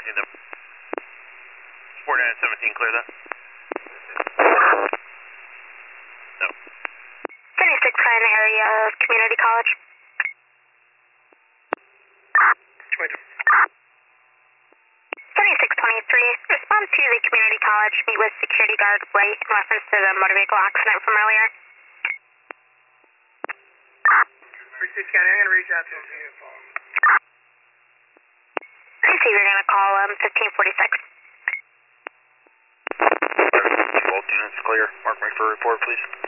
marking them. 4917, clear that. No. 76 in area of Community College. 7623, respond to the Community College, meet with security guard Ray in reference to the motor vehicle accident from earlier. 36 County, I'm going to reach out to him. I see you're going to call 1546. Both units clear. Mark me for report, please.